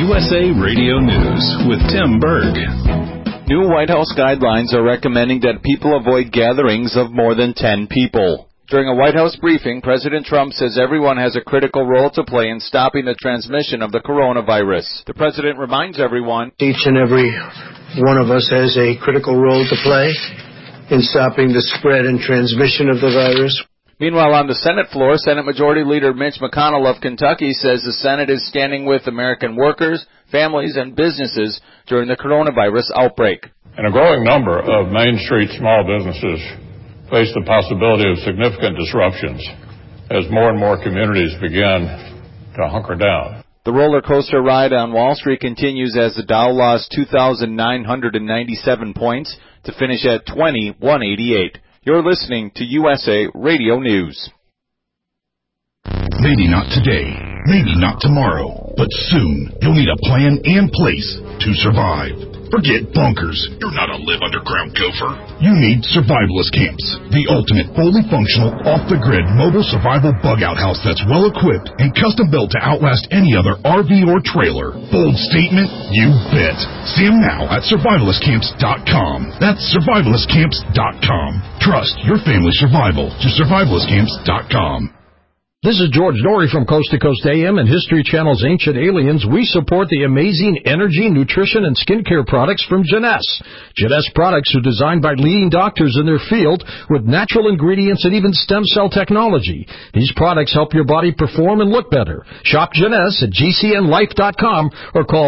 USA Radio News with Tim Berg. New White House guidelines are recommending that people avoid gatherings of more than 10 people. During a White House briefing, President Trump says everyone has a critical role to play in stopping the transmission of the coronavirus. The president reminds everyone, each and every one of us has a critical role to play in stopping the spread and transmission of the virus. Meanwhile, on the Senate floor, Senate Majority Leader Mitch McConnell of Kentucky says the Senate is standing with American workers, families, and businesses during the coronavirus outbreak. And a growing number of Main Street small businesses face the possibility of significant disruptions as more and more communities begin to hunker down. The roller coaster ride on Wall Street continues as the Dow lost 2,997 points to finish at 20,188. You're listening to USA Radio News. Maybe not today, maybe not tomorrow, but soon you'll need a plan and place to survive. Forget bunkers. You're not a live underground gopher. You need Survivalist Camps, the ultimate fully functional, off-the-grid mobile survival bug-out house that's well-equipped and custom-built to outlast any other RV or trailer. Bold statement? You bet. See them now at survivalistcamps.com. That's survivalistcamps.com. Trust your family's survival to survivalistcamps.com. This is George Norrie from Coast to Coast AM and History Channel's Ancient Aliens. We support the amazing energy, nutrition, and skincare products from Jeunesse. Jeunesse products are designed by leading doctors in their field with natural ingredients and even stem cell technology. These products help your body perform and look better. Shop Jeunesse at gcnlife.com or call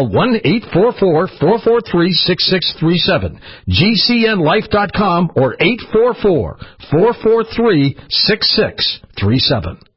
1-844-443-6637. gcnlife.com or 844-443-6637.